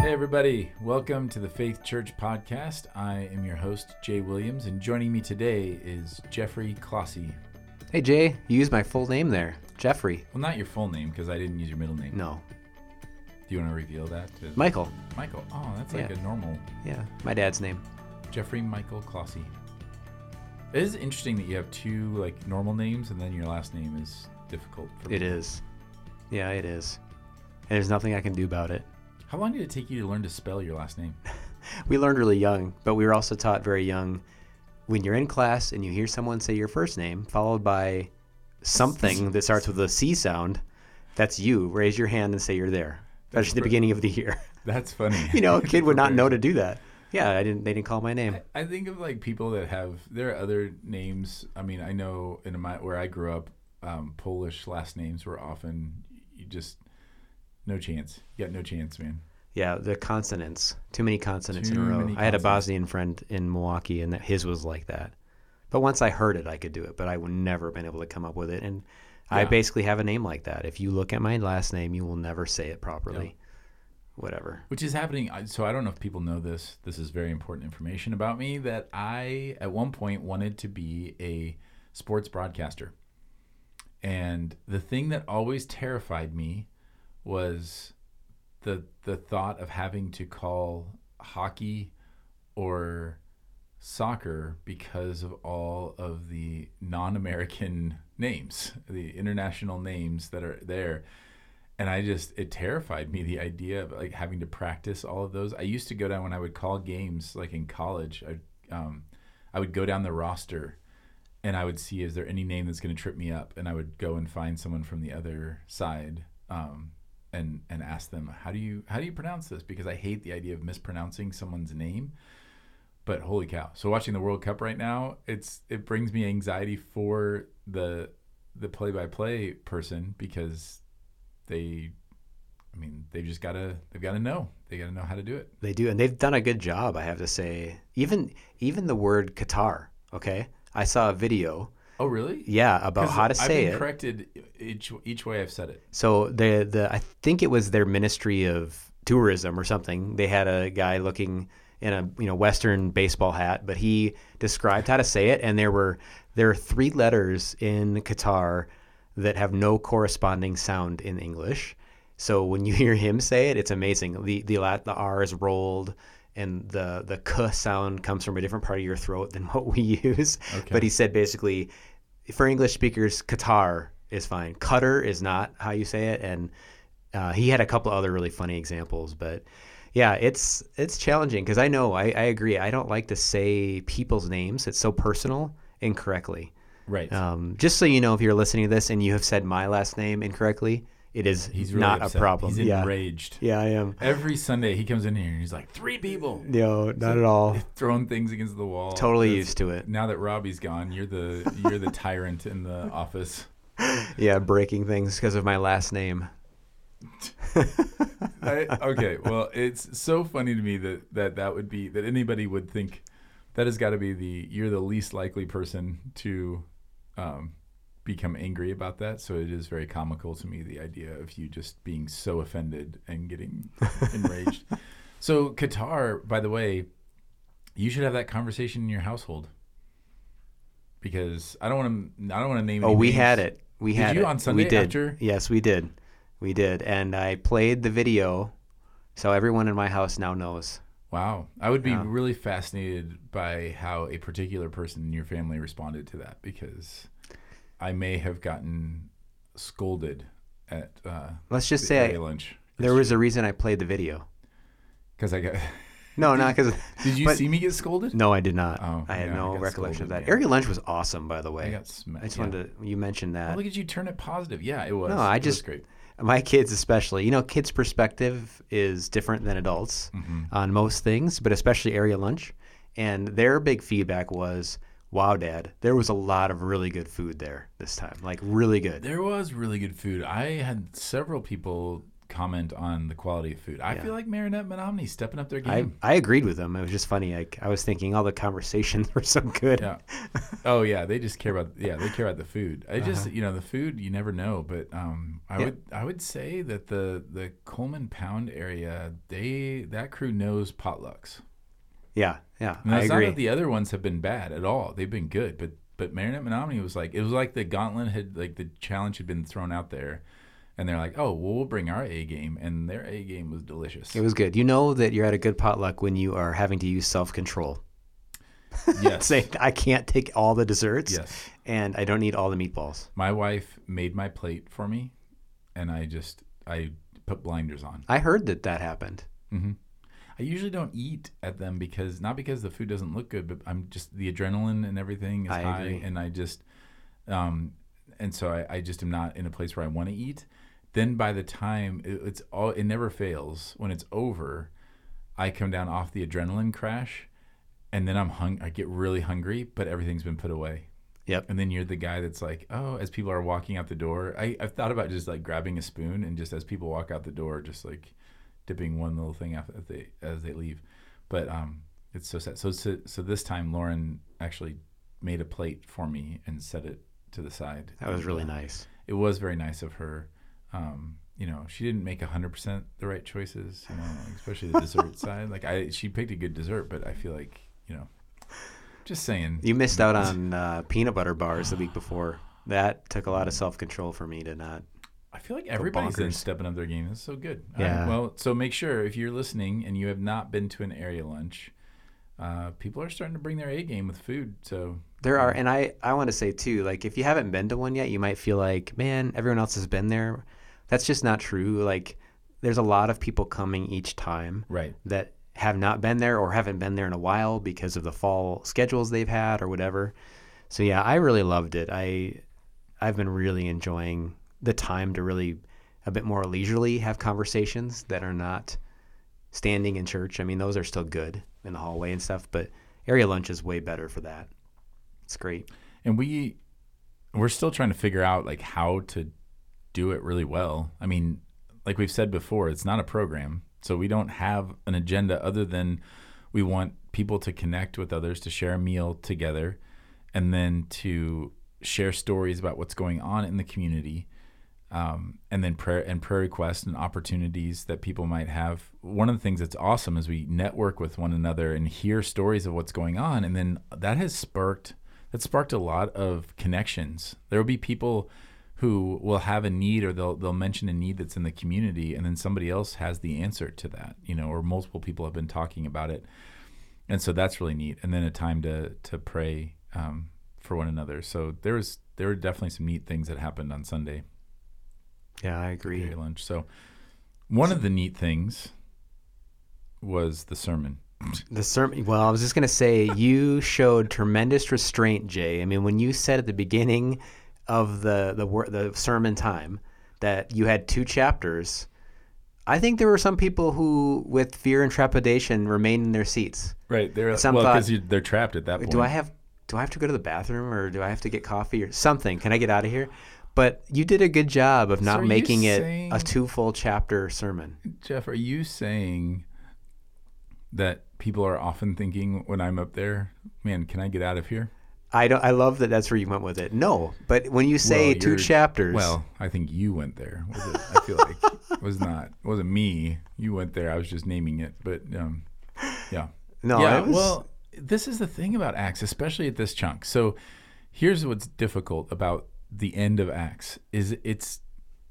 Hey everybody, welcome to the Faith Church Podcast. I am your host, Jay Williams, and joining me today is Jeffrey Clossy. Hey Jay, you used my full name there, Jeffrey. Well, not your full name, because I didn't use your middle name. No. Do you want to reveal that? Michael. Michael. Oh, that's like a normal. Yeah, my dad's name. Jeffrey Michael Clossy. It is interesting that you have two like normal names, and then your last name is difficult for me. It is. Yeah, it is. And there's nothing I can do about it. How long did it take you to learn to spell your last name? We learned really young, but we were also taught very young, when you're in class and you hear someone say your first name, followed by something that starts with a C sound, that's you. Raise your hand and say you're there. Especially at the beginning of the year. That's funny. A kid would not know to do that. Yeah, they didn't call my name. I think of like people that there are other names. I mean, I know where I grew up, Polish last names were often, no chance. You got no chance, man. Yeah, the consonants. Too many consonants in a row. I had a Bosnian friend in Milwaukee, and his was like that. But once I heard it, I could do it. But I would never been able to come up with it. And I basically have a name like that. If you look at my last name, you will never say it properly. Yep. Whatever. Which is happening. So I don't know if people know this. This is very important information about me, that I, at one point, wanted to be a sports broadcaster. And the thing that always terrified me was the thought of having to call hockey or soccer because of all of the non-American names, the international names that are there. And it terrified me, the idea of like having to practice all of those. I used to go down when I would call games, like in college, I would go down the roster and I would see, is there any name that's going to trip me up? And I would go and find someone from the other side and ask them, how do you pronounce this? Because I hate the idea of mispronouncing someone's name. But holy cow. So watching the World Cup right now, it brings me anxiety for the play-by-play person, because they've got to know. They got to know how to do it. They do, and they've done a good job, I have to say. Even the word Qatar, okay? I saw a video. Oh, really? Yeah, about how to say it. I've been corrected each way I've said it. So I think it was their Ministry of Tourism or something. They had a guy looking in a Western baseball hat, but he described how to say it, and there are 3 letters in Qatar that have no corresponding sound in English. So when you hear him say it, it's amazing. The R is rolled, and the K sound comes from a different part of your throat than what we use. Okay. But he said basically, for English speakers, Qatar is fine. Qatar is not how you say it. And he had a couple other really funny examples. But yeah, it's challenging, because I agree. I don't like to say people's names. It's so personal incorrectly. Right. Just so you know, if you're listening to this and you have said my last name incorrectly, he's really not upset. A problem. He's enraged. Yeah, I am. Every Sunday he comes in here and he's like, 3 people. No, not at all. Throwing things against the wall. Totally used to it. Now that Robbie's gone, you're the tyrant in the office. Yeah, breaking things because of my last name. Okay, well, it's so funny to me that would be, that anybody would think that has got to be you're the least likely person to become angry about that. So it is very comical to me, the idea of you just being so offended and getting enraged. So Qatar, by the way, you should have that conversation in your household, because I don't want to name. Oh, we names. had it. Did you on Sunday? We did. After? Yes, we did. We did, and I played the video, so everyone in my house now knows. Wow. I would be really fascinated by how a particular person in your family responded to that, because I may have gotten scolded at let's just say lunch. There was a reason I played the video. Because I got... No, not because... Did you see me get scolded? No, I did not. Oh, I had no recollection of that. Yeah. Area lunch was awesome, by the way. I got smacked. I just wanted to... You mentioned that. Oh, look at you turn it positive. Yeah, it was. No, it was great. My kids especially, kids' perspective is different than adults on most things, but especially area lunch. And their big feedback was, wow, Dad, there was a lot of really good food there this time. Like, really good. There was really good food. I had several people comment on the quality of food. I feel like Marinette Menominee stepping up their game. I agreed with them. It was just funny. I was thinking all the conversations were so good. Yeah. Oh yeah, they just care about they care about the food. I just the food you never know, but I would say that the Coleman Pound area that crew knows potlucks. Yeah. And I it's agree. not that the other ones have been bad at all. They've been good, but Marinette Menominee was like the gauntlet had the challenge had been thrown out there. And they're like, oh, well, we'll bring our A game. And their A game was delicious. It was good. You know that you're at a good potluck when you are having to use self-control. Yes. Say, I can't take all the desserts. Yes. And I don't need all the meatballs. My wife made my plate for me, and I put blinders on. I heard that happened. Mm-hmm. I usually don't eat at them not because the food doesn't look good, but I'm just the adrenaline and everything is high. Agree. And I just, and so I just am not in a place where I want to eat. Then by the time it never fails. When it's over, I come down off the adrenaline crash, and then I get really hungry, but everything's been put away. Yep. And then you're the guy that's like, oh, as people are walking out the door, I've thought about just like grabbing a spoon and just as people walk out the door, just like dipping one little thing as they leave. But it's so sad. So this time Lauren actually made a plate for me and set it to the side. That was really nice. It was very nice of her. She didn't make 100% the right choices, especially the dessert side. Like she picked a good dessert, but I feel like, just saying. You missed out on peanut butter bars the week before. That took a lot of self-control for me to not. I feel like everybody's been stepping up their game. It's so good. Yeah. Right, well, so make sure if you're listening and you have not been to an area lunch, people are starting to bring their A game with food. So there are, and I want to say too, like if you haven't been to one yet, you might feel like, man, everyone else has been there. That's just not true. Like there's a lot of people coming each time that have not been there or haven't been there in a while because of the fall schedules they've had or whatever. So yeah, I really loved it. I've been really enjoying the time to really a bit more leisurely have conversations that are not standing in church. I mean, those are still good in the hallway and stuff, but area lunch is way better for that. It's great. And we're still trying to figure out like how to do it really well. I mean, like we've said before, it's not a program. So we don't have an agenda other than we want people to connect with others, to share a meal together, and then to share stories about what's going on in the community, and then prayer requests and opportunities that people might have. One of the things that's awesome is we network with one another and hear stories of what's going on, and then that sparked a lot of connections. There will be people who will have a need, or they'll mention a need that's in the community, and then somebody else has the answer to that, or multiple people have been talking about it, and so that's really neat. And then a time to pray for one another. So there were definitely some neat things that happened on Sunday. Yeah, I agree. Lunch. So one of the neat things was the sermon. The sermon. Well, I was just going to say you showed tremendous restraint, Jay. I mean, when you said at the beginning of the sermon time that you had 2 chapters, I think there were some people who, with fear and trepidation, remained in their seats. Right. Because they're trapped at that point. Do I have to go to the bathroom, or do I have to get coffee or something? Can I get out of here? But you did a good job of not making it a 2 full chapter sermon. Jeff, are you saying that people are often thinking when I'm up there, man, can I get out of here? I love that that's where you went with it. No, but when you say 2 chapters. Well, I think you went there. I feel like it wasn't me. You went there. I was just naming it. But yeah. No, yeah, well, this is the thing about Acts, especially at this chunk. So here's what's difficult about the end of Acts is it's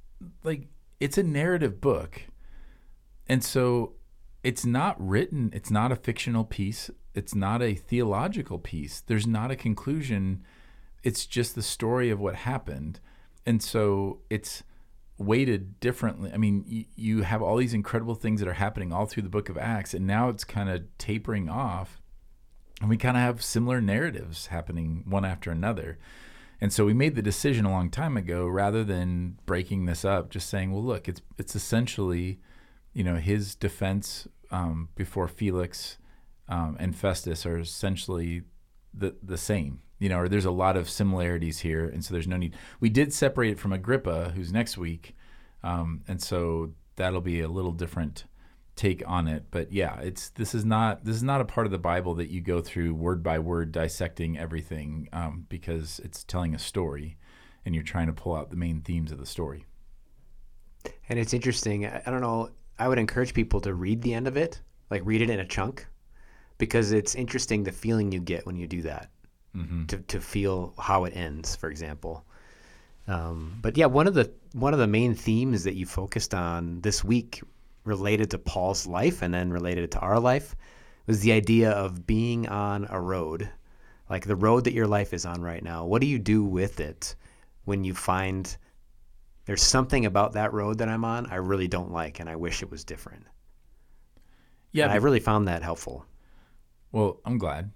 a narrative book. And so it's not written, it's not a fictional piece, it's not a theological piece. There's not a conclusion. It's just the story of what happened. And so it's weighted differently. I mean, you have all these incredible things that are happening all through the book of Acts, and now it's kind of tapering off. And we kind of have similar narratives happening one after another. And so we made the decision a long time ago, rather than breaking this up, just saying, well, look, it's essentially, his defense before Felix and Festus are essentially the same, or there's a lot of similarities here. And so there's no need. We did separate it from Agrippa, who's next week. And so that'll be a little different take on it. But yeah, this is not a part of the Bible that you go through word by word dissecting everything, because it's telling a story, and you're trying to pull out the main themes of the story. And it's interesting. I don't know. I would encourage people to read the end of it, like read it in a chunk, because it's interesting the feeling you get when you do that. Mm-hmm. To feel how it ends, for example. But yeah, one of the main themes that you focused on this week related to Paul's life and then related to our life was the idea of being on a road, like the road that your life is on right now. What do you do with it when you find there's something about that road that I'm on I really don't like and I wish it was different? Yeah, and I really found that helpful. Well, I'm glad.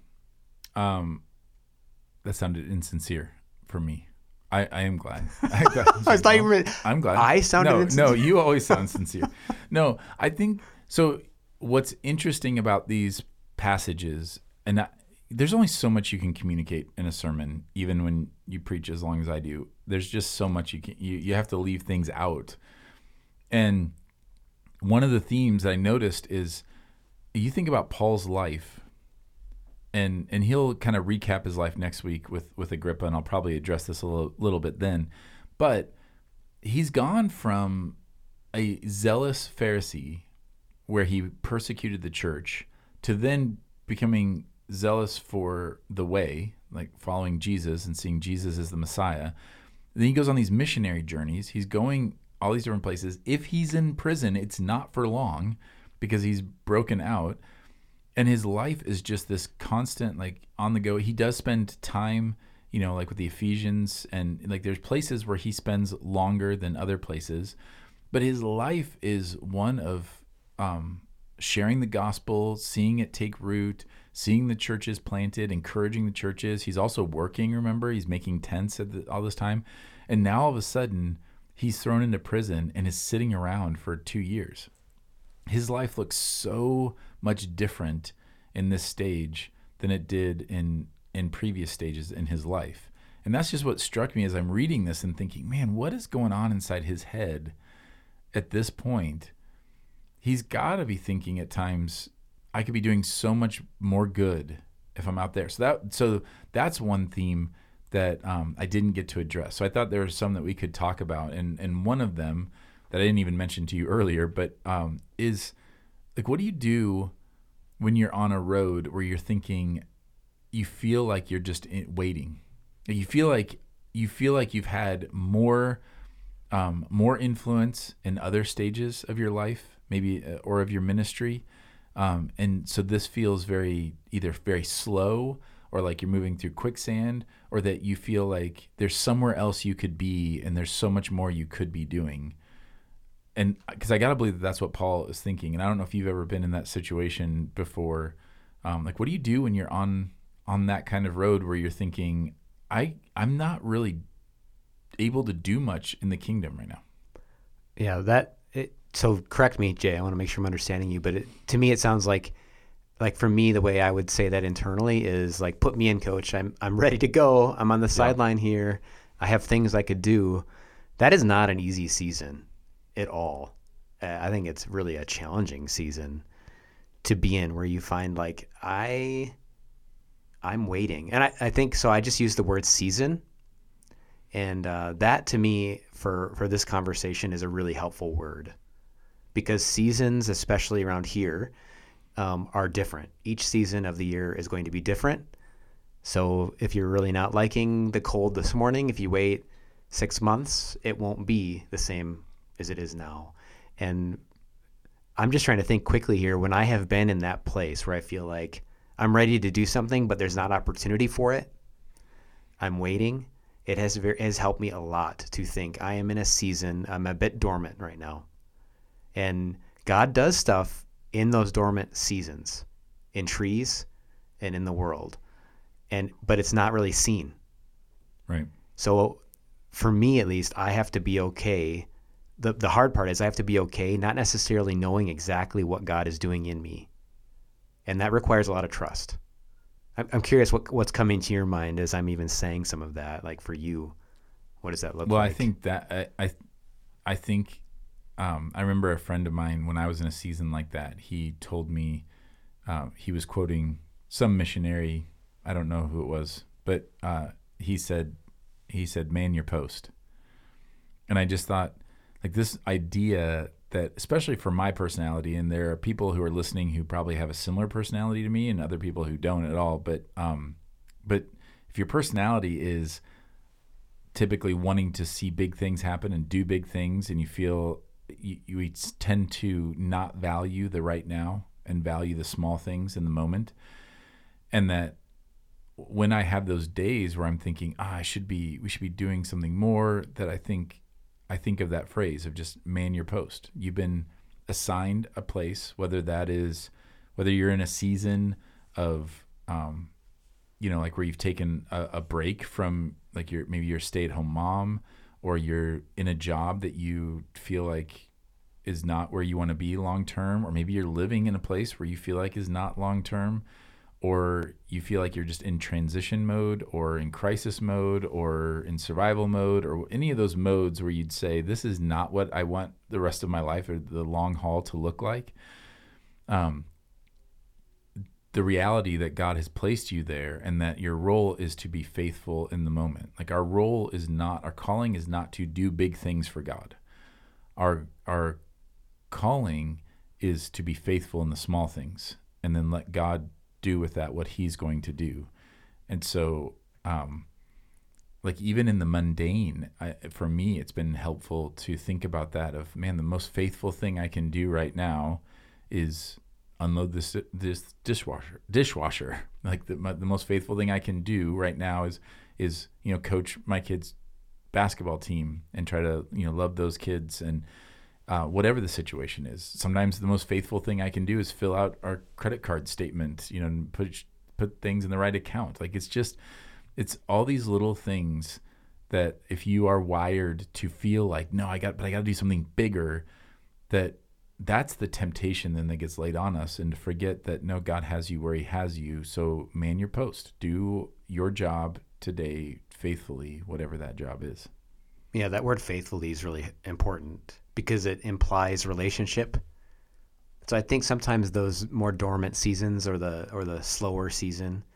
That sounded insincere for me. I am glad. I'm glad. I sounded insincere. No, you always sound sincere. No, I think so. What's interesting about these passages, and there's only so much you can communicate in a sermon, even when you preach as long as I do. There's just so much you have to leave things out. And one of the themes I noticed is you think about Paul's life. And he'll kind of recap his life next week with Agrippa, and I'll probably address this a little bit then. But he's gone from a zealous Pharisee where he persecuted the church to then becoming zealous for the way, like following Jesus and seeing Jesus as the Messiah. Then he goes on these missionary journeys. He's going all these different places. If he's in prison, it's not for long because he's broken out. And his life is just this constant, like, on the go. He does spend time, like with the Ephesians, and like there's places where he spends longer than other places. But his life is one of sharing the gospel, seeing it take root, seeing the churches planted, encouraging the churches. He's also working, remember? He's making tents all this time. And now all of a sudden, he's thrown into prison and is sitting around for 2 years. His life looks so much different in this stage than it did in previous stages in his life. And that's just what struck me as I'm reading this and thinking, man, what is going on inside his head at this point? He's got to be thinking at times, I could be doing so much more good if I'm out there. So that's one theme that I didn't get to address. So I thought there were some that we could talk about. And one of them that I didn't even mention to you earlier, but is like, what do you do when you're on a road where you're thinking, you feel like you're just waiting? You feel like you've had more influence in other stages of your life, maybe, or of your ministry, and so this feels either very slow, or like you're moving through quicksand, or that you feel like there's somewhere else you could be, and there's so much more you could be doing. And because I got to believe that that's what Paul is thinking. And I don't know if you've ever been in that situation before. Like, what do you do when you're on that kind of road where you're thinking, I'm not really able to do much in the kingdom right now? Yeah, so correct me, Jay. I want to make sure I'm understanding you. But to me, it sounds like for me, the way I would say that internally is like, put me in, coach. I'm ready to go. I'm on the sideline here. I have things I could do. That is not an easy season at all. I think it's really a challenging season to be in, where you find like I'm waiting, and I think so. I just used the word season, and that to me for this conversation is a really helpful word, because seasons, especially around here, are different. Each season of the year is going to be different. So if you're really not liking the cold this morning, if you wait 6 months, it won't be the same as it is now. And I'm just trying to think quickly here, when I have been in that place where I feel like I'm ready to do something, but there's not opportunity for it, I'm waiting. It has helped me a lot to think I am in a season, I'm a bit dormant right now. And God does stuff in those dormant seasons, in trees and in the world. But it's not really seen. Right. So for me, at least, I have to be okay. The hard part is I have to be okay, not necessarily knowing exactly what God is doing in me. And that requires a lot of trust. I'm curious what's coming to your mind as I'm even saying some of that. Like for you, what does that look like? Well, I think that I think I remember a friend of mine, when I was in a season like that, he told me, he was quoting some missionary, I don't know who it was, but he said, man your post. And I just thought, like, this idea that, especially for my personality, and there are people who are listening who probably have a similar personality to me and other people who don't at all, but if your personality is typically wanting to see big things happen and do big things, and you feel you tend to not value the right now and value the small things in the moment, and that when I have those days where I'm thinking, we should be doing something more, that I think of that phrase of just man your post. You've been assigned a place, whether you're in a season of, like where you've taken a break from, like, maybe you're a stay-at-home mom, or you're in a job that you feel like is not where you want to be long-term, or maybe you're living in a place where you feel like is not long-term, or you feel like you're just in transition mode, or in crisis mode, or in survival mode, or any of those modes where you'd say, this is not what I want the rest of my life or the long haul to look like. The reality that God has placed you there, and that your role is to be faithful in the moment. Like, our calling is not to do big things for God. Our calling is to be faithful in the small things, and then let God do with that what he's going to do. And so, like, even in the mundane, for me, it's been helpful to think about that of, man, the most faithful thing I can do right now is unload this dishwasher. Like, the most faithful thing I can do right now is coach my kids' basketball team and try to love those kids, and whatever the situation is. Sometimes the most faithful thing I can do is fill out our credit card statement, and put things in the right account. Like, it's all these little things that, if you are wired to feel like, no, I got to do something bigger, that's the temptation then that gets laid on us, and to forget that, no, God has you where he has you. So man your post, do your job today faithfully, whatever that job is. Yeah, that word faithfully is really important because it implies relationship. So I think sometimes those more dormant seasons, or the slower season,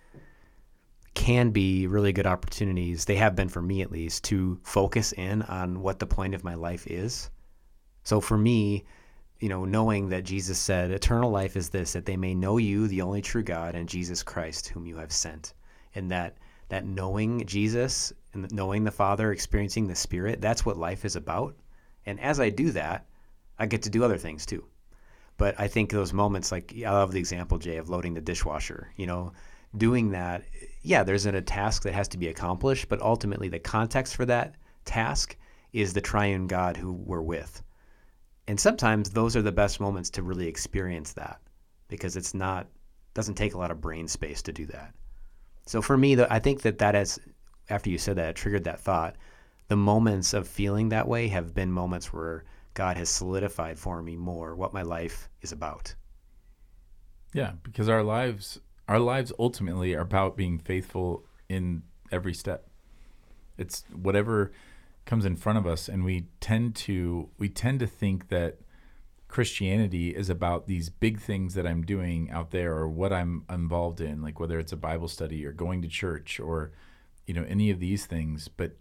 can be really good opportunities. They have been for me, at least, to focus in on what the point of my life is. So for me, knowing that Jesus said, eternal life is this, that they may know you, the only true God, and Jesus Christ, whom you have sent. And that knowing Jesus and knowing the Father, experiencing the Spirit, that's what life is about. And as I do that, I get to do other things too. But I think those moments, like, I love the example, Jay, of loading the dishwasher, doing that. Yeah, there's a task that has to be accomplished, but ultimately the context for that task is the triune God who we're with. And sometimes those are the best moments to really experience that, because doesn't take a lot of brain space to do that. So for me, I think that has, after you said that, it triggered that thought. The moments of feeling that way have been moments where God has solidified for me more what my life is about. Yeah, because our lives ultimately are about being faithful in every step. It's whatever comes in front of us, and we tend to think that Christianity is about these big things that I'm doing out there, or what I'm involved in, like whether it's a Bible study or going to church, or any of these things. But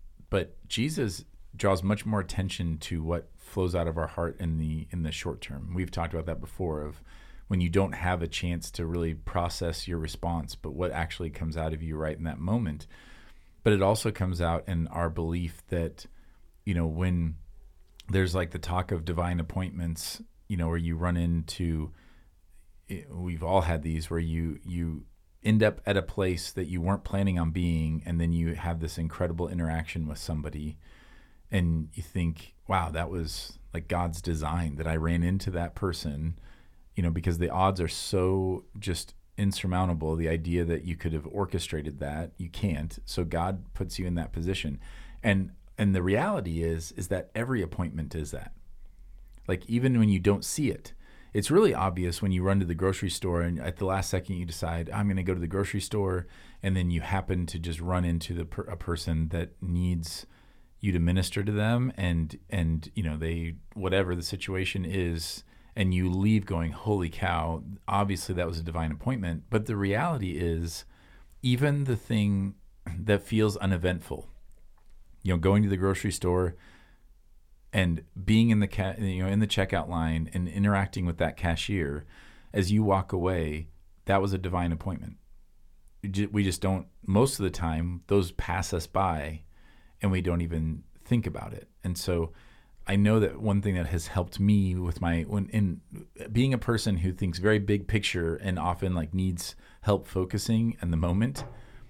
Jesus draws much more attention to what flows out of our heart in the short term. We've talked about that before, of when you don't have a chance to really process your response, but what actually comes out of you right in that moment. But it also comes out in our belief that, when there's like the talk of divine appointments, where you run into, we've all had these, where you end up at a place that you weren't planning on being, and then you have this incredible interaction with somebody, and you think, wow, that was like God's design, that I ran into that person, because the odds are so just insurmountable. The idea that you could have orchestrated that, you can't. So God puts you in that position. And the reality is that every appointment is that. Like, even when you don't see it, it's really obvious when you run to the grocery store and at the last second you decide, I'm going to go to the grocery store, and then you happen to just run into a person that needs you to minister to them, and they, whatever the situation is, and you leave going, holy cow, obviously that was a divine appointment. But the reality is, even the thing that feels uneventful, going to the grocery store and being in the in the checkout line and interacting with that cashier, as you walk away, that was a divine appointment. We just don't, most of the time, those pass us by and we don't even think about it. And so I know that one thing that has helped me with in being a person who thinks very big picture and often like needs help focusing in the moment,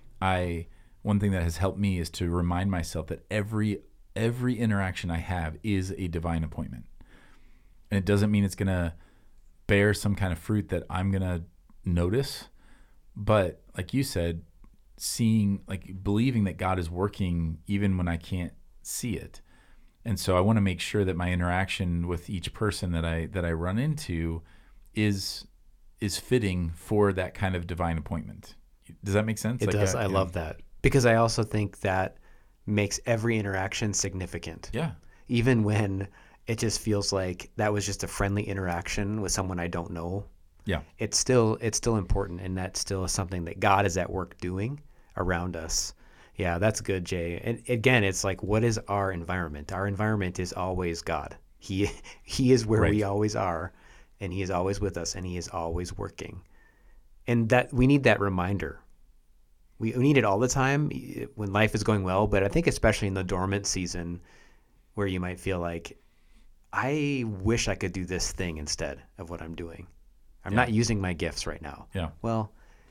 one thing that has helped me is to remind myself that every interaction I have is a divine appointment. And it doesn't mean it's going to bear some kind of fruit that I'm going to notice. But like you said, believing that God is working even when I can't see it. And so I want to make sure that my interaction with each person that I run into is fitting for that kind of divine appointment. Does that make sense? It does. I love that. Because I also think that makes every interaction significant. Yeah. Even when it just feels like that was just a friendly interaction with someone I don't know. Yeah. It's still important, and that still is something that God is at work doing around us. Yeah, that's good, Jay. And again, it's like, what is our environment? Our environment is always God. He is where Right. we always are, and he is always with us, and he is always working. And that we need that reminder. We need it all the time when life is going well, but I think especially in the dormant season where you might feel like, I wish I could do this thing instead of what I'm doing. I'm not using my gifts right now. Yeah. Well,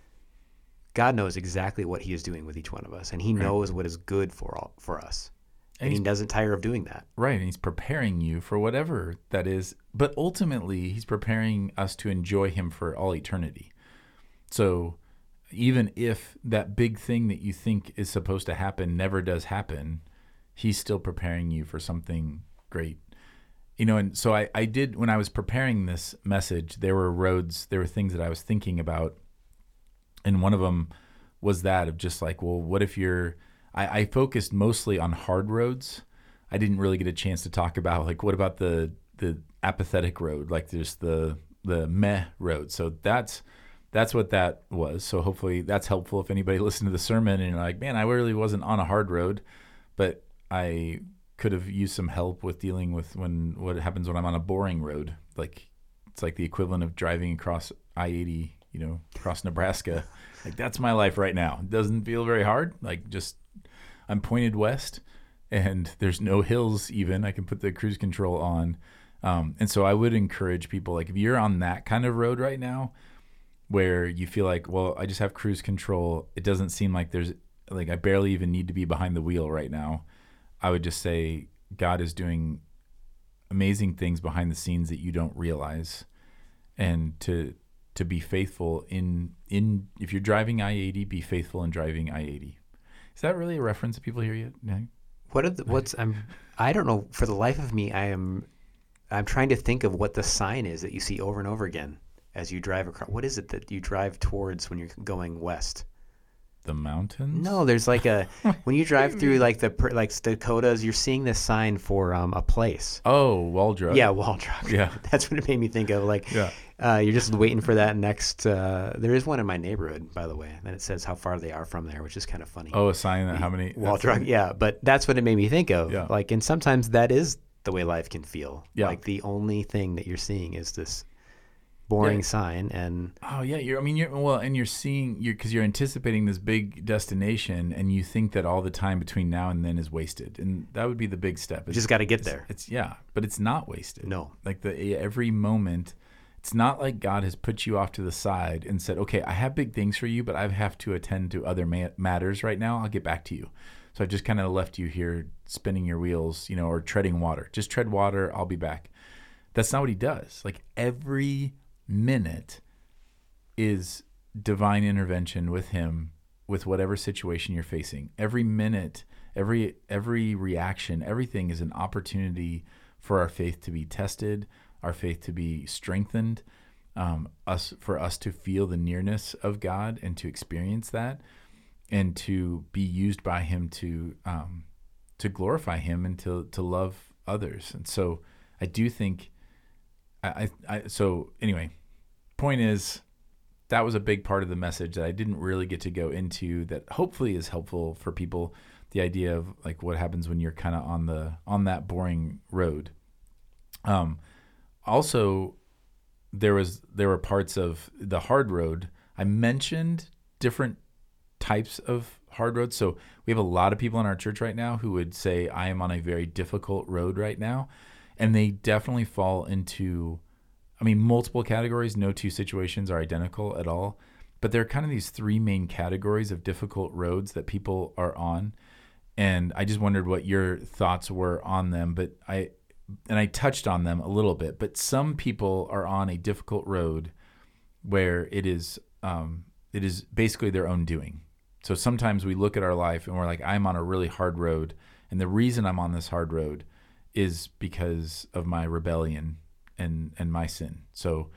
God knows exactly what he is doing with each one of us, and he knows what is good for us. And he doesn't tire of doing that. Right. And he's preparing you for whatever that is. But ultimately, he's preparing us to enjoy him for all eternity. So even if that big thing that you think is supposed to happen never does happen, he's still preparing you for something great. And so I did, when I was preparing this message, there were things that I was thinking about. And one of them was that of just like, well, what if I focused mostly on hard roads. I didn't really get a chance to talk about, like, what about the apathetic road? Like there's the meh road. So that's what that was. So hopefully that's helpful if anybody listened to the sermon and you're like, man, I really wasn't on a hard road, but I could have used some help with dealing with what happens when I'm on a boring road. Like it's like the equivalent of driving across I-80, across Nebraska. Like that's my life right now. It doesn't feel very hard. Like just I'm pointed west and there's no hills even. I can put the cruise control on. And so I would encourage people, like if you're on that kind of road right now where you feel like, well, I just have cruise control. It doesn't seem like I barely even need to be behind the wheel right now. I would just say God is doing amazing things behind the scenes that you don't realize. And to be faithful in if you're driving I-80, be faithful in driving I-80. Is that really a reference that people hear yet? No? I don't know. For the life of me, I'm trying to think of what the sign is that you see over and over again as you drive across. What is it that you drive towards when you're going west? The mountains? No, there's like when you drive through like Dakotas, you're seeing this sign for a place. Oh, Wall Drug. Yeah, Wall Drug. Yeah. That's what it made me think of. Like, yeah. You're just waiting for that next. There is one in my neighborhood, by the way, and it says how far they are from there, which is kind of funny. Oh, a sign that how many? Wall Drug. Yeah, but that's what it made me think of. Yeah. Like, and sometimes that is the way life can feel. Yeah. Like the only thing that you're seeing is this boring sign, and you're seeing because you're anticipating this big destination, and you think that all the time between now and then is wasted, and that would be the big step. You just got to get there. But it's not wasted. No, like every moment. It's not like God has put you off to the side and said, okay, I have big things for you, but I have to attend to other matters right now. I'll get back to you. So I just kind of left you here spinning your wheels, or treading water. Just tread water. I'll be back. That's not what he does. Like every minute is divine intervention with him, with whatever situation you're facing. Every minute, every reaction, everything is an opportunity for our faith to be tested, our faith to be strengthened, for us to feel the nearness of God and to experience that, and to be used by him to glorify him and to love others. And so I do think so anyway, point is, that was a big part of the message that I didn't really get to go into, that hopefully is helpful for people. The idea of like what happens when you're kind of on that boring road. Also, there were parts of the hard road. I mentioned different types of hard roads. So we have a lot of people in our church right now who would say, I am on a very difficult road right now. And they definitely fall into, multiple categories. No two situations are identical at all. But there are kind of these three main categories of difficult roads that people are on. And I just wondered what your thoughts were on them. But I touched on them a little bit. But some people are on a difficult road where it is basically their own doing. So sometimes we look at our life and we're like, I'm on a really hard road. And the reason I'm on this hard road is because of my rebellion and my sin. So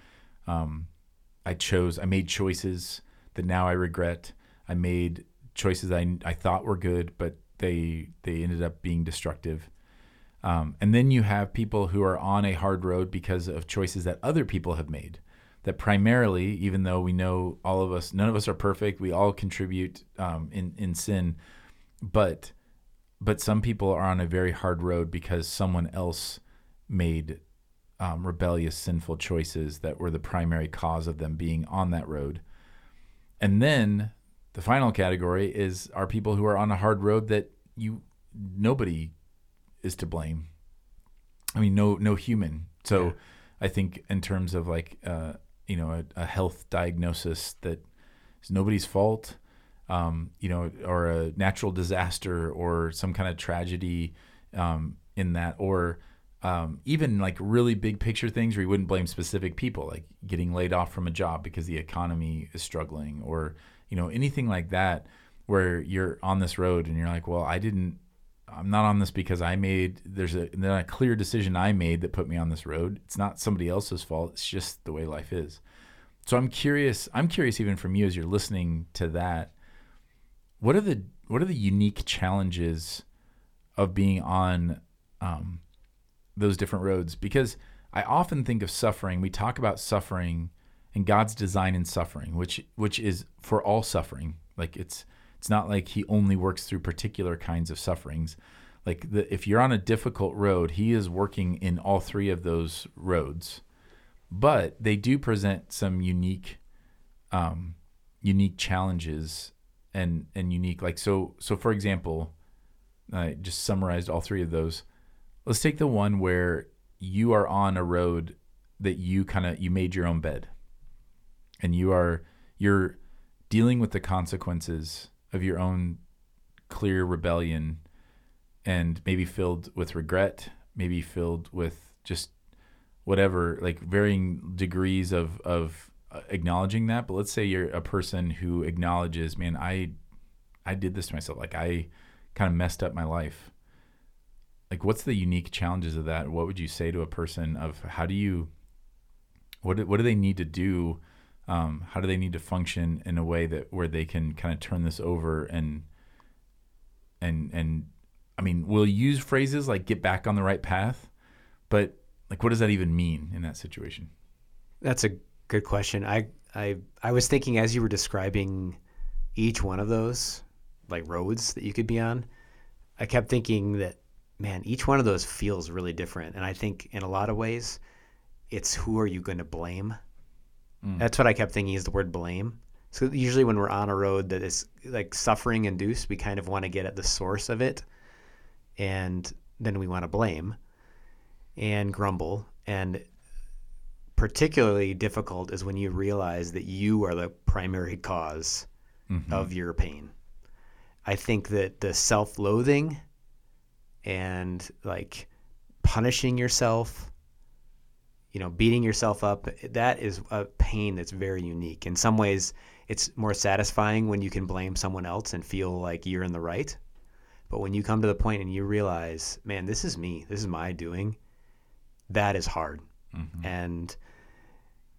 I made choices that now I regret. I made choices I thought were good, but they ended up being destructive. And then you have people who are on a hard road because of choices that other people have made. That primarily, even though we know none of us are perfect, we all contribute in sin, but some people are on a very hard road because someone else made rebellious, sinful choices that were the primary cause of them being on that road. And then the final category are people who are on a hard road that nobody is to blame. No human. So yeah. I think in terms of like a health diagnosis that is nobody's fault, or a natural disaster or some kind of tragedy in that, or even like really big picture things where you wouldn't blame specific people, like getting laid off from a job because the economy is struggling, or anything like that, where you're on this road and you're like, well, I'm not on this because there's a clear decision I made that put me on this road. It's not somebody else's fault. It's just the way life is. So I'm curious even from you as you're listening to that, what are the unique challenges of being on those different roads? Because I often think of suffering. We talk about suffering and God's design in suffering, which is for all suffering. Like it's not like he only works through particular kinds of sufferings. Like if you're on a difficult road, he is working in all three of those roads. But they do present some unique challenges and unique, like, so for example, I just summarized all three of those. Let's take the one where you are on a road that you made your own bed, and you're dealing with the consequences of your own clear rebellion, and maybe filled with regret, maybe filled with just whatever, like varying degrees of acknowledging that. But let's say you're a person who acknowledges, man, I did this to myself. Like I kind of messed up my life. Like what's the unique challenges of that? What would you say to a person of what do they need to do? How do they need to function in a way where they can kind of turn this over and we'll use phrases like get back on the right path, but like, what does that even mean in that situation? That's a good question. I was thinking as you were describing each one of those like roads that you could be on, I kept thinking that, man, each one of those feels really different. And I think in a lot of ways, it's who are you going to blame? That's what I kept thinking is the word blame. So usually when we're on a road that is like suffering induced, we kind of want to get at the source of it. And then we want to blame and grumble. And particularly difficult is when you realize that you are the primary cause of your pain. I think that the self-loathing and like punishing yourself, beating yourself up, that is a pain that's very unique. In some ways, it's more satisfying when you can blame someone else and feel like you're in the right. But when you come to the point and you realize, man, this is me, this is my doing, that is hard. And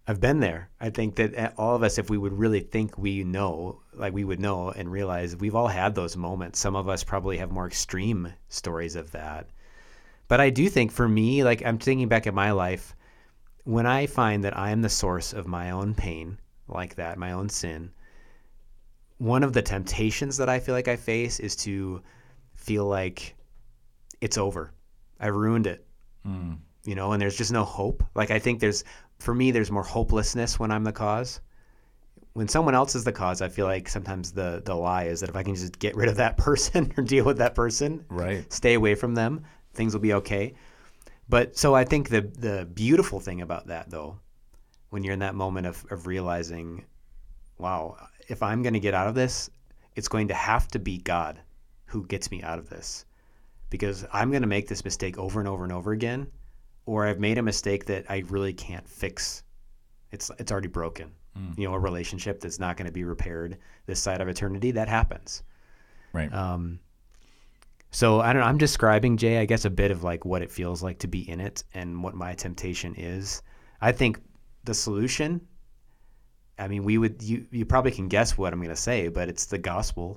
I've been there. I think that all of us, if we would really think we know, like we would know and realize we've all had those moments. Some of us probably have more extreme stories of that. But I do think for me, like I'm thinking back at my life, when I find that I am the source of my own pain like that, my own sin, one of the temptations that I feel like I face is to feel like it's over. I ruined it, and there's just no hope. Like I think for me, there's more hopelessness when I'm the cause. When someone else is the cause, I feel like sometimes the lie is that if I can just get rid of that person or deal with that person, Right. stay away from them, things will be okay. But so I think the beautiful thing about that, though, when you're in that moment of realizing, wow, if I'm going to get out of this, it's going to have to be God who gets me out of this, because I'm going to make this mistake over and over and over again, or I've made a mistake that I really can't fix. It's already broken. A relationship that's not going to be repaired this side of eternity, that happens. Right. So I don't know, I'm describing, Jay, I guess a bit of like what it feels like to be in it and what my temptation is. I think the solution, I mean, you probably can guess what I'm going to say, but it's the gospel.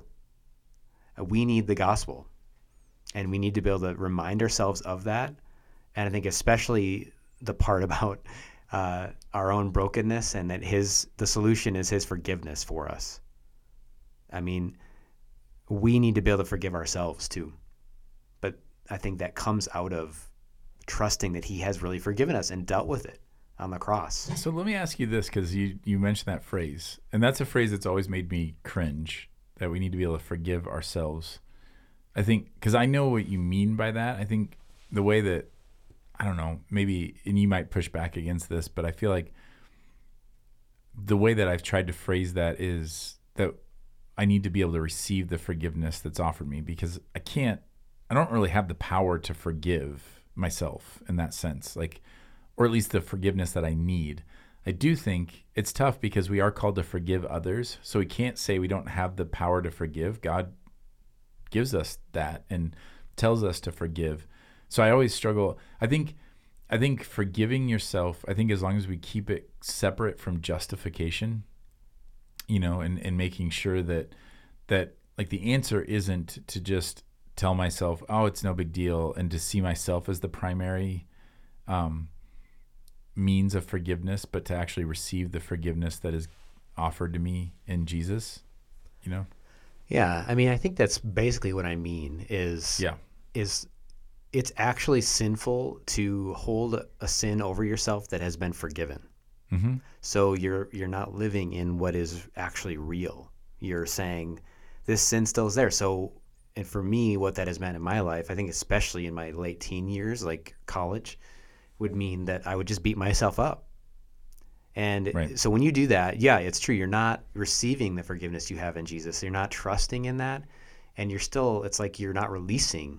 We need the gospel, and we need to be able to remind ourselves of that. And I think especially the part about our own brokenness, and that the solution is his forgiveness for us. I mean, we need to be able to forgive ourselves too. But I think that comes out of trusting that he has really forgiven us and dealt with it on the cross. So let me ask you this, because you mentioned that phrase, and that's a phrase that's always made me cringe, that we need to be able to forgive ourselves. I think, because I know what you mean by that. I think the way that, I don't know, maybe, and you might push back against this, but I feel like the way that I've tried to phrase that is that I need to be able to receive the forgiveness that's offered me, because I don't really have the power to forgive myself in that sense, like, or at least the forgiveness that I need. I do think it's tough because we are called to forgive others. So we can't say we don't have the power to forgive. God gives us that and tells us to forgive. So I always struggle. I think forgiving yourself, I think as long as we keep it separate from justification, and making sure that like the answer isn't to just tell myself, oh, it's no big deal, and to see myself as the primary means of forgiveness, but to actually receive the forgiveness that is offered to me in Jesus, Yeah, I mean, I think that's basically what I mean is it's actually sinful to hold a sin over yourself that has been forgiven. Mm-hmm. So you're not living in what is actually real. You're saying this sin still is there. So, and for me, what that has meant in my life, I think especially in my late teen years, like college, would mean that I would just beat myself up. And right. So when you do that, yeah, it's true. You're not receiving the forgiveness you have in Jesus. You're not trusting in that. And it's like you're not releasing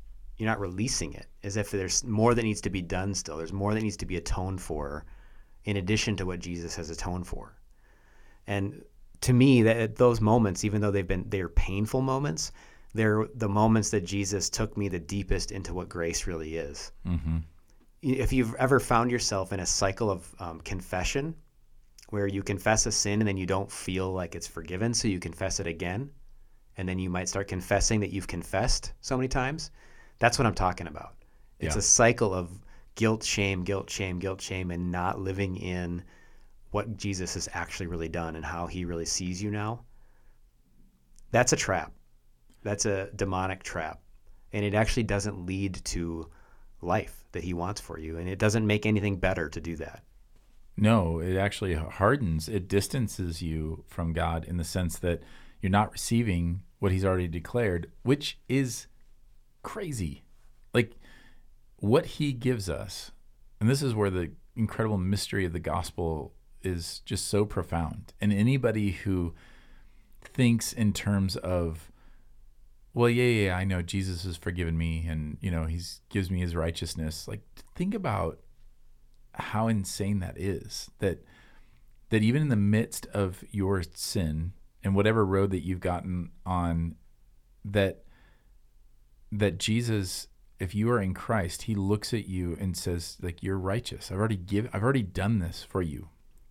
it, as if there's more that needs to be done still. There's more that needs to be atoned for in addition to what Jesus has atoned for. And to me, that those moments, even though they're painful moments, they're the moments that Jesus took me the deepest into what grace really is. Mm-hmm. If you've ever found yourself in a cycle of confession where you confess a sin and then you don't feel like it's forgiven, so you confess it again, and then you might start confessing that you've confessed so many times, that's what I'm talking about. It's a cycle of guilt, shame, and not living in what Jesus has actually really done and how he really sees you now. That's a trap. That's a demonic trap. And it actually doesn't lead to life that he wants for you. And it doesn't make anything better to do that. No, it actually hardens. It distances you from God in the sense that you're not receiving what he's already declared, which is crazy. Like what he gives us. And this is where the incredible mystery of the gospel is just so profound. And anybody who thinks in terms of, well, yeah, I know Jesus has forgiven me and, he gives me his righteousness. Like, think about how insane that is, that even in the midst of your sin and whatever road that you've gotten on, that Jesus, if you are in Christ, he looks at you and says, like, you're righteous. I've already done this for you.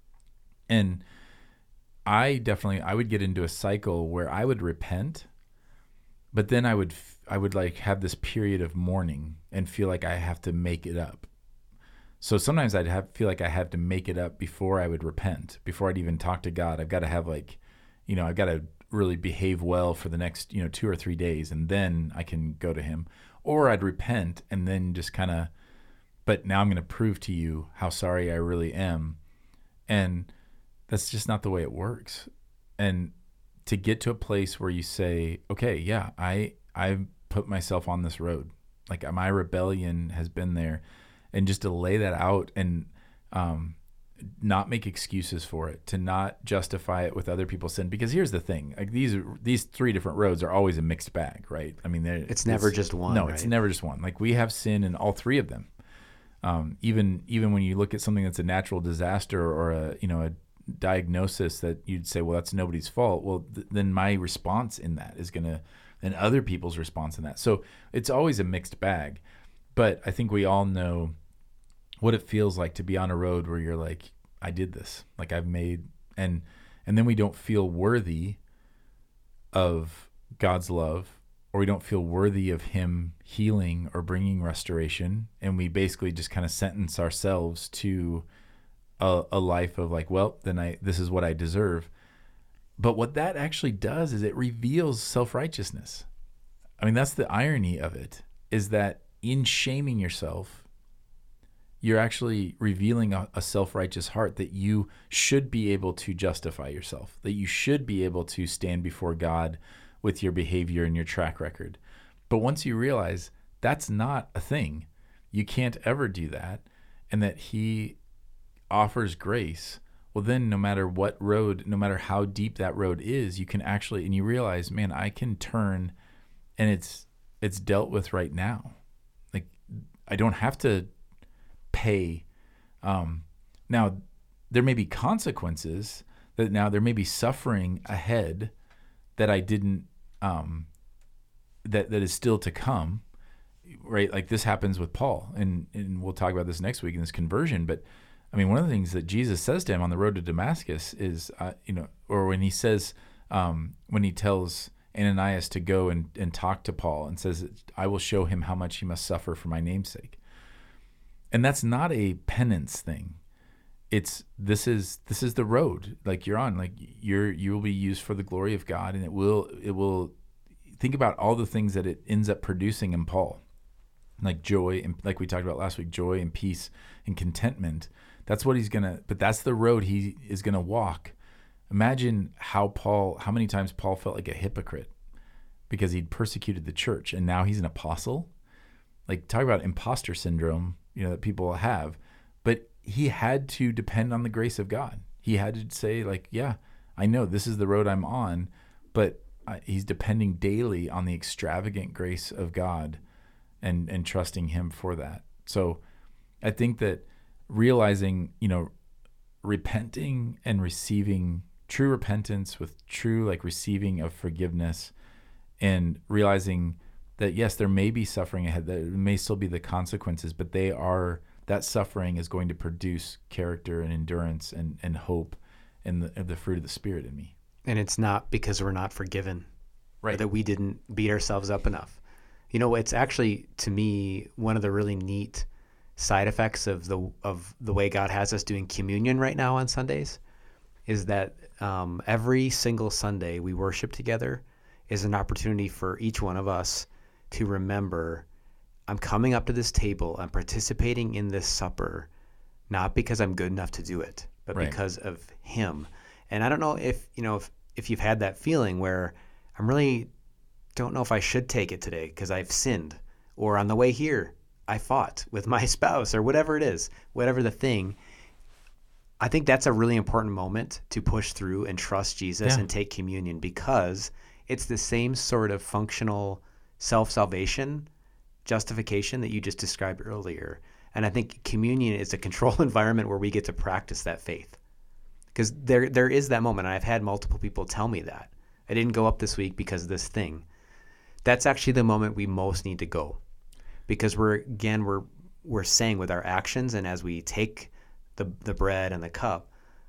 And I would get into a cycle where I would repent, but then I would like have this period of mourning and feel like I have to make it up. So sometimes feel like I have to make it up before I would repent, before I'd even talk to God. I've got to have like, I've got to really behave well for the next, 2 or 3 days, and then I can go to him. Or I'd repent and then just kind of, but now I'm going to prove to you how sorry I really am. And that's just not the way it works. And to get to a place where you say, okay, yeah, I've put myself on this road. Like my rebellion has been there, and just to lay that out and not make excuses for it, to not justify it with other people's sin. Because here's the thing, like these 3 different roads are always a mixed bag, right? I mean, it's never just one. No, right? It's never just one. Like we have sin in all 3 of them. Even when you look at something that's a natural disaster or a diagnosis that you'd say, well, that's nobody's fault. Well, then my response in that is and other people's response in that. So it's always a mixed bag. But I think we all know what it feels like to be on a road where you're like, I did this, like I've made, and then we don't feel worthy of God's love, or we don't feel worthy of him healing or bringing restoration. And we basically just kind of sentence ourselves to a life of like, well, then this is what I deserve. But what that actually does is it reveals self-righteousness. I mean, that's the irony of it, is that in shaming yourself, you're actually revealing a self-righteous heart, that you should be able to justify yourself, that you should be able to stand before God with your behavior and your track record. But once you realize that's not a thing, you can't ever do that, and that he offers grace, well, then no matter what road, no matter how deep that road is, you can actually, and you realize, man, I can turn, and it's dealt with right now. Like I don't have to pay. Now there may be consequences, that now there may be suffering ahead that I didn't, that is still to come, right? Like this happens with Paul, and we'll talk about this next week in this conversion. But I mean, one of the things that Jesus says to him on the road to Damascus is, or when he says, when he tells Ananias to go and talk to Paul and says, I will show him how much he must suffer for my name's sake. And that's not a penance thing. This is the road, like you're on, like you will be used for the glory of God, and it will think about all the things that it ends up producing in Paul, like joy, and like we talked about last week, joy and peace and contentment. That's what but that's the road he is gonna walk. Imagine how many times Paul felt like a hypocrite because he'd persecuted the church, and now he's an apostle. Like, talk about imposter syndrome, that people have. But he had to depend on the grace of God. He had to say, like, yeah, I know this is the road I'm on, but he's depending daily on the extravagant grace of God and trusting him for that. So I think that realizing, repenting and receiving true repentance with true, like, receiving of forgiveness, and realizing that, yes, there may be suffering ahead, there may still be the consequences, but that suffering is going to produce character and endurance and hope and the fruit of the Spirit in me. And it's not because we're not forgiven, right? Or that we didn't beat ourselves up enough. It's actually, to me, one of the really neat side effects of the way God has us doing communion right now on Sundays is that every single Sunday we worship together is an opportunity for each one of us to remember, I'm coming up to this table, I'm participating in this supper, not because I'm good enough to do it, but right, because of him. And I don't know if you've had that feeling where I'm really don't know if I should take it today because I've sinned, or on the way here I fought with my spouse, or whatever it is, whatever the thing. I think that's a really important moment to push through and trust Jesus and take communion, because it's the same sort of functional self-salvation, justification that you just described earlier. And I think communion is a controlled environment where we get to practice that faith. Because there is that moment, and I've had multiple people tell me that. I didn't go up this week because of this thing. That's actually the moment we most need to go. Because we're saying with our actions, and as we take the bread and the cup,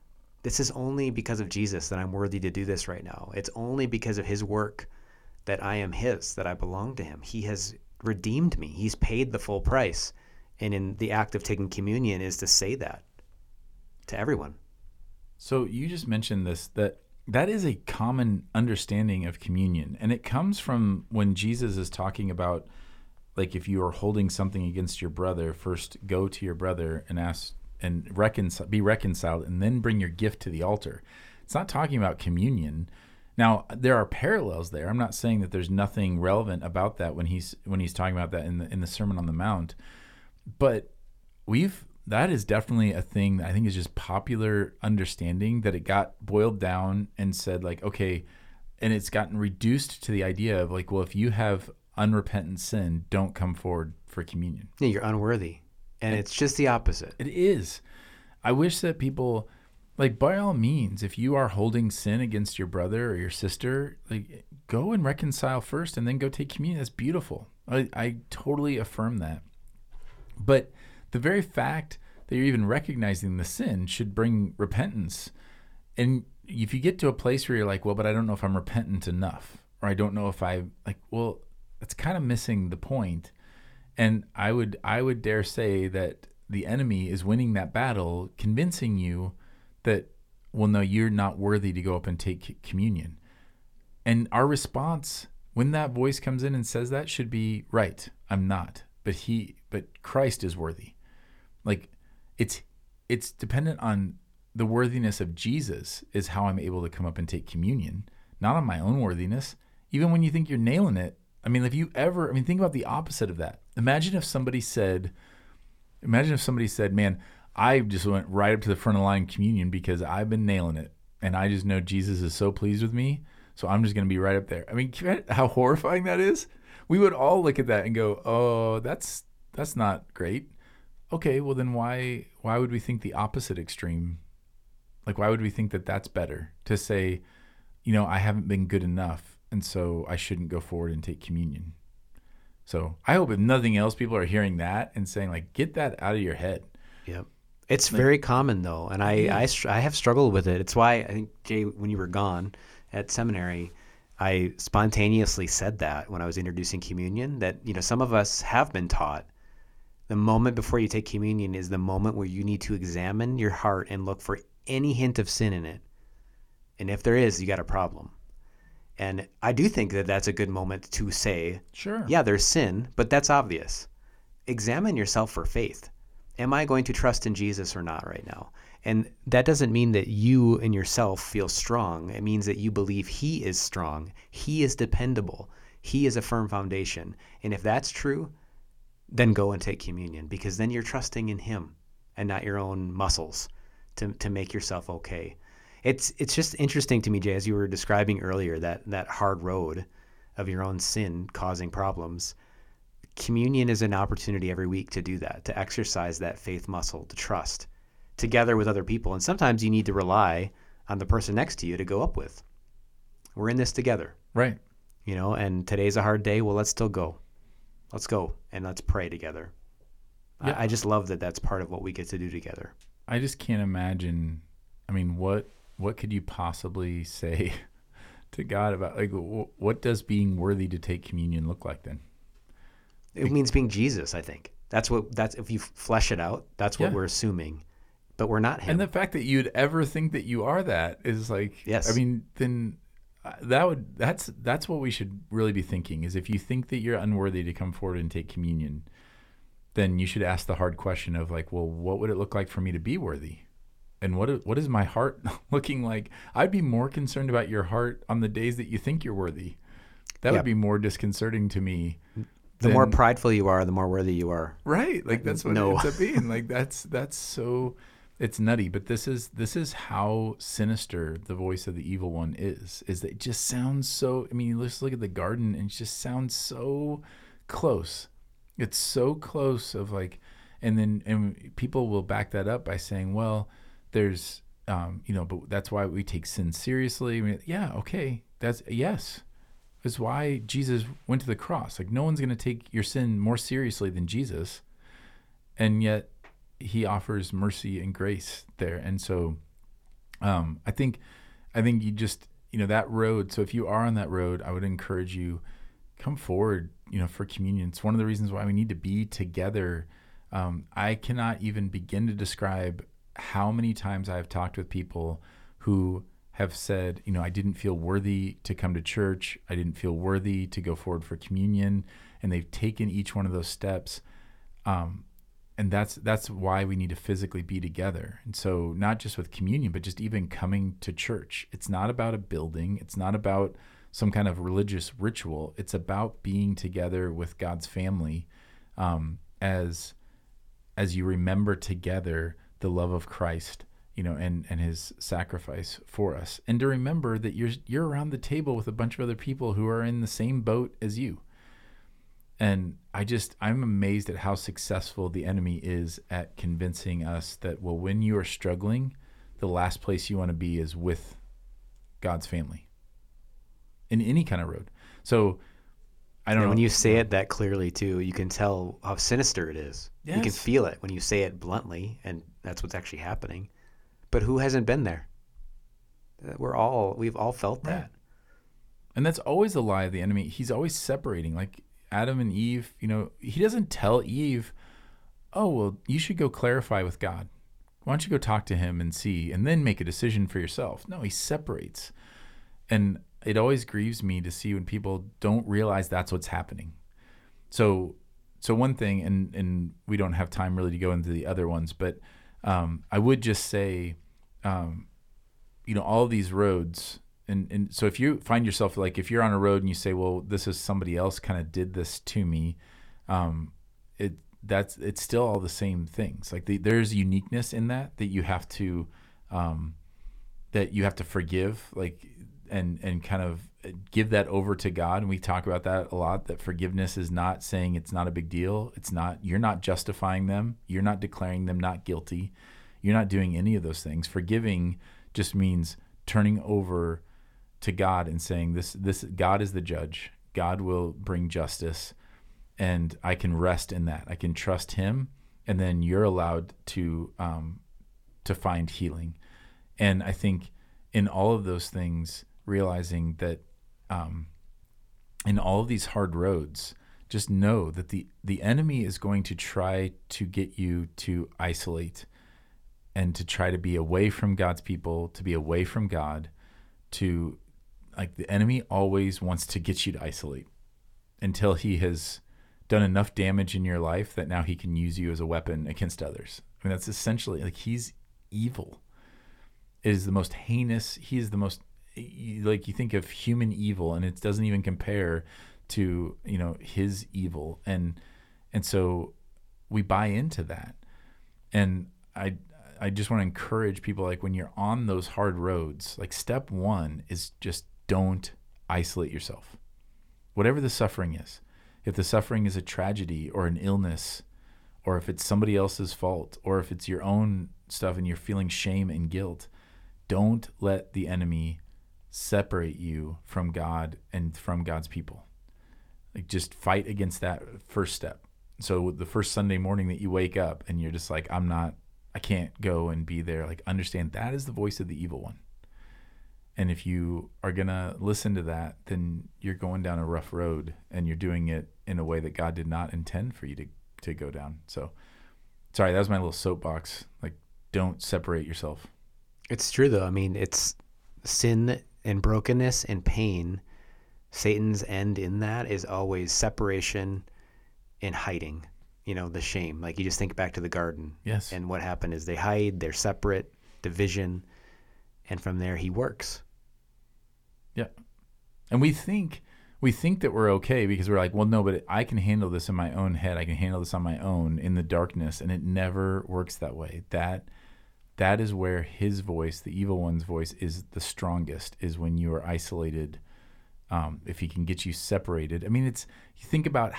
this is only because of Jesus that I'm worthy to do this right now. It's only because of his work that I am his, that I belong to him. He has redeemed me. He's paid the full price. And in the act of taking communion is to say that to everyone. So you just mentioned this, that is a common understanding of communion. And it comes from when Jesus is talking about, like, if you are holding something against your brother, first go to your brother and ask and be reconciled, and then bring your gift to the altar. It's not talking about communion. Now, there are parallels there. I'm not saying that there's nothing relevant about that when he's talking about that in the Sermon on the Mount. But that is definitely a thing that I think is just popular understanding, that it got boiled down and said, like, okay, and it's gotten reduced to the idea of, like, well, if you have unrepentant sin, don't come forward for communion. Yeah, you're unworthy. And it's just the opposite. It is. I wish that people, like, by all means, if you are holding sin against your brother or your sister, like, go and reconcile first and then go take communion. That's beautiful. I totally affirm that. But the very fact that you're even recognizing the sin should bring repentance. And if you get to a place where you're like, well, but I don't know if I'm repentant enough, or I don't know if well, that's kind of missing the point. And I would dare say that the enemy is winning that battle, convincing you that, well, no, you're not worthy to go up and take communion. And our response when that voice comes in and says that should be, right, I'm not, but Christ is worthy. Like, it's dependent on the worthiness of Jesus is how I'm able to come up and take communion, not on my own worthiness. Even when you think you're nailing it, think about the opposite of that. Imagine if somebody said, man, I just went right up to the front of the line communion because I've been nailing it. And I just know Jesus is so pleased with me. So I'm just going to be right up there. I mean, can you imagine how horrifying that is? We would all look at that and go, oh, that's not great. Okay, well then why would we think the opposite extreme? Like, why would we think that that's better to say, I haven't been good enough, and so I shouldn't go forward and take communion? So I hope if nothing else, people are hearing that and saying, like, get that out of your head. Yep. It's very common though. And I have struggled with it. It's why I think, Jay, when you were gone at seminary, I spontaneously said that when I was introducing communion, that, some of us have been taught the moment before you take communion is the moment where you need to examine your heart and look for any hint of sin in it. And if there is, you got a problem. And I do think that that's a good moment to say, sure, yeah, there's sin, but that's obvious. Examine yourself for faith. Am I going to trust in Jesus or not right now? And that doesn't mean that you in yourself feel strong. It means that you believe he is strong. He is dependable. He is a firm foundation. And if that's true, then go and take communion, because then you're trusting in him and not your own muscles to make yourself okay. It's just interesting to me, Jay, as you were describing earlier, that hard road of your own sin causing problems. Communion is an opportunity every week to do that, to exercise that faith muscle, to trust together with other people. And sometimes you need to rely on the person next to you to go up with. We're in this together. Right. And today's a hard day. Well, let's still go. Let's go and let's pray together. Yeah. I just love that that's part of what we get to do together. I just can't imagine. What could you possibly say to God about, like, what does being worthy to take communion look like then? It means being Jesus, I think. That's if you flesh it out, that's what we're assuming. But we're not him. And the fact that you'd ever think that you are that is like, yes. Then that's what we should really be thinking, is if you think that you're unworthy to come forward and take communion, then you should ask the hard question of, like, well, what would it look like for me to be worthy? And what is my heart looking like? I'd be more concerned about your heart on the days that you think you're worthy. That would be more disconcerting to me. The more prideful you are, the more worthy you are. Right. Like, that's what it ends up being. Like, that's so, it's nutty. But this is how sinister the voice of the evil one is that it just sounds so, you just look at the garden and it just sounds so close. It's so close of, like, and people will back that up by saying, well, there's, but that's why we take sin seriously. Yeah, okay. That's why Jesus went to the cross. Like, no one's going to take your sin more seriously than Jesus. And yet he offers mercy and grace there. And so I think you just, that road. So if you are on that road, I would encourage you, come forward, for communion. It's one of the reasons why we need to be together. I cannot even begin to describe how many times I've talked with people who have said, I didn't feel worthy to come to church. I didn't feel worthy to go forward for communion. And they've taken each one of those steps. And that's why we need to physically be together. And so not just with communion, but just even coming to church. It's not about a building. It's not about some kind of religious ritual. It's about being together with God's family, as you remember together the love of Christ, and his sacrifice for us. And to remember that you're around the table with a bunch of other people who are in the same boat as you. And I'm amazed at how successful the enemy is at convincing us that, well, when you are struggling, the last place you want to be is with God's family in any kind of road. So I don't know. When you say it that clearly too, you can tell how sinister it is. Yes. You can feel it when you say it bluntly, and that's what's actually happening. But who hasn't been there? We've all felt that. Right. And that's always a lie of the enemy. He's always separating, like Adam and Eve. He doesn't tell Eve, oh, well, you should go clarify with God. Why don't you go talk to him and see, and then make a decision for yourself? No, he separates. And it always grieves me to see when people don't realize that's what's happening. So one thing, and we don't have time really to go into the other ones, but I would just say, all of these roads, and so if you find yourself, like, if you're on a road and you say, well, this is somebody else kind of did this to me, it's still all the same things. Like there's uniqueness in that you have to forgive, like, and kind of give that over to God. And we talk about that a lot, that forgiveness is not saying it's not a big deal. You're not justifying them. You're not declaring them not guilty. You're not doing any of those things. Forgiving just means turning over to God and saying, this God is the judge. God will bring justice, and I can rest in that. I can trust him. And then you're allowed to find healing. And I think in all of those things, realizing that in all of these hard roads, just know that the enemy is going to try to get you to isolate and to try to be away from God's people, to be away from God, the enemy always wants to get you to isolate until he has done enough damage in your life that now he can use you as a weapon against others. I mean, that's essentially, like, he's evil. It is the most heinous. He is the most, like, you think of human evil, and it doesn't even compare to, his evil. And so we buy into that. And I just want to encourage people, like, when you're on those hard roads, like, step one is just don't isolate yourself. Whatever the suffering is, if the suffering is a tragedy or an illness, or if it's somebody else's fault, or if it's your own stuff and you're feeling shame and guilt, don't let the enemy separate you from God and from God's people. Like, just fight against that first step. So the first Sunday morning that you wake up and you're just like, I can't go and be there. Like, understand that is the voice of the evil one. And if you are going to listen to that, then you're going down a rough road, and you're doing it in a way that God did not intend for you to go down. So, sorry, that was my little soapbox. Like, don't separate yourself. It's true, though. I mean, it's sin and brokenness and pain. Satan's end in that is always separation and hiding, the shame. Like, you just think back to the garden. Yes. And what happened is they hide, they're separate, division, and from there he works. Yeah. And we think that we're okay because we're like, well, no, but I can handle this in my own head. I can handle this on my own in the darkness. And it never works that way. That is where his voice, the evil one's voice, is the strongest, is when you are isolated. If he can get you separated. I mean, you think about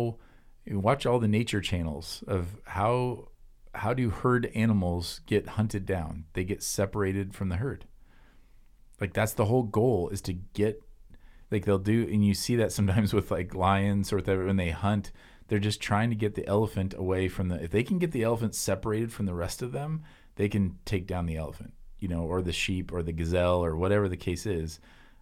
watch all the nature channels of how do herd animals get hunted down? They get separated from the herd. Like, that's the whole goal, is to get, like, they'll do, and you see that sometimes with, like, lions or whatever, when they hunt, they're just trying to get the elephant away from if they can get the elephant separated from the rest of them, they can take down the elephant. or the sheep or the gazelle or whatever the case is.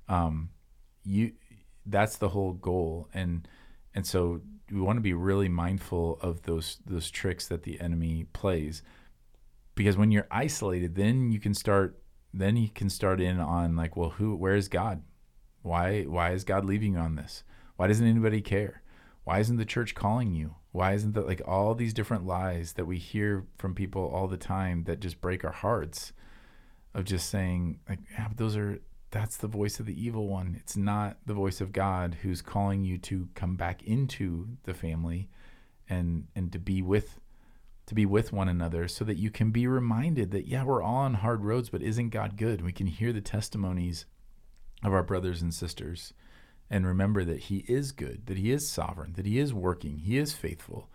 That's the whole goal. And so we want to be really mindful of those tricks that the enemy plays, because when you're isolated, then you can start in on like, well, where is God? Why is God leaving you on this? Why doesn't anybody care? Why isn't the church calling you? Why isn't that, like, all these different lies that we hear from people all the time that just break our hearts, of just saying like, yeah, but that's the voice of the evil one. It's not the voice of God, who's calling you to come back into the family and to be with one another, so that you can be reminded that, yeah, we're all on hard roads, but isn't God good? We can hear the testimonies of our brothers and sisters and remember that he is good, that he is sovereign, that he is working, he is faithful.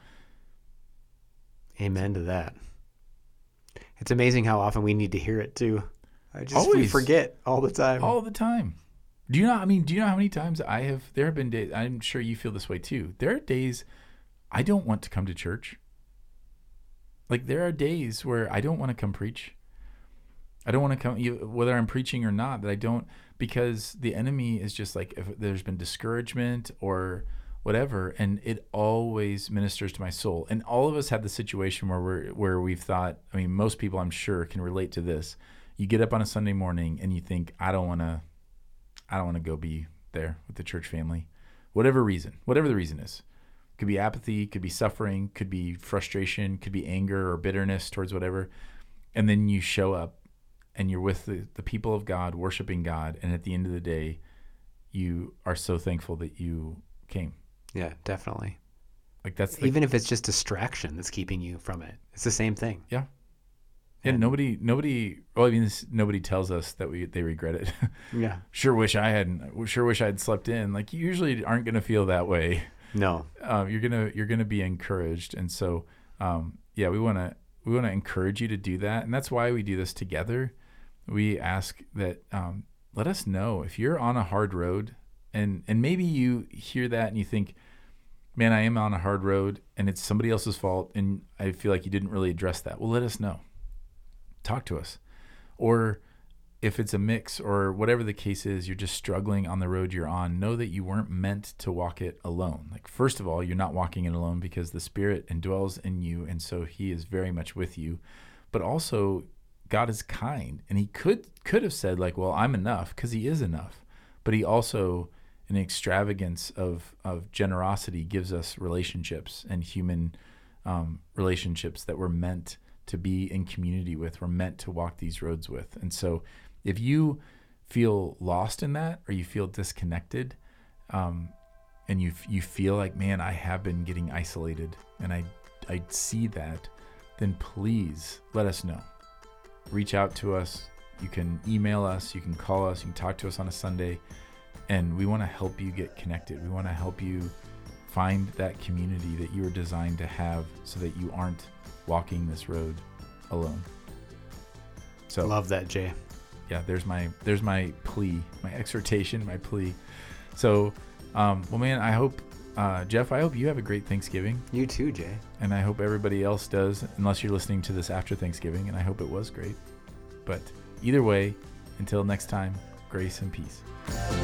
Amen to that. It's amazing how often we need to hear it too. We forget all the time. All the time. Do you know how many times there have been days, I'm sure you feel this way too. There are days I don't want to come to church. Like, there are days where I don't want to come preach. I don't want to come, whether I'm preaching or not, that I don't, because the enemy is just like, if there's been discouragement or whatever, and it always ministers to my soul. And all of us have the situation where we've thought, I mean, most people I'm sure can relate to this. You get up on a Sunday morning and you think, I don't want to go be there with the church family, whatever the reason is. Could be apathy, could be suffering, could be frustration, could be anger or bitterness towards whatever. And then you show up and you're with the people of God, worshiping God. And at the end of the day, you are so thankful that you came. Yeah, definitely. Like, that's even if it's just distraction that's keeping you from it. It's the same thing. Yeah. And nobody tells us that they regret it. Yeah. Sure wish I had slept in. Like, you usually aren't going to feel that way. No. You're gonna be encouraged, and so we want to encourage you to do that, and that's why we do this together. We ask that let us know if you're on a hard road, and maybe you hear that and you think, man, I am on a hard road, and it's somebody else's fault, and I feel like you didn't really address that. Well, let us know. Talk to us, or if it's a mix or whatever the case is, you're just struggling on the road you're on, know that you weren't meant to walk it alone. Like, first of all, you're not walking it alone because the Spirit indwells in you, and so he is very much with you. But also, God is kind, and he could have said, like, well, I'm enough, because he is enough. But he also, in extravagance of generosity, gives us relationships and human relationships that we're meant to be in community with, we're meant to walk these roads with. And so if you feel lost in that, or you feel disconnected, and you feel like, man, I have been getting isolated, and I see that, then please let us know. Reach out to us. You can email us, you can call us, you can talk to us on a Sunday, and we want to help you get connected. We want to help you find that community that you were designed to have, so that you aren't walking this road alone. So love that, Jay. Yeah, there's my plea, my exhortation, my plea. So, well, man, I hope, Jeff, I hope you have a great Thanksgiving. You too, Jay. And I hope everybody else does, unless you're listening to this after Thanksgiving, and I hope it was great. But either way, until next time, grace and peace.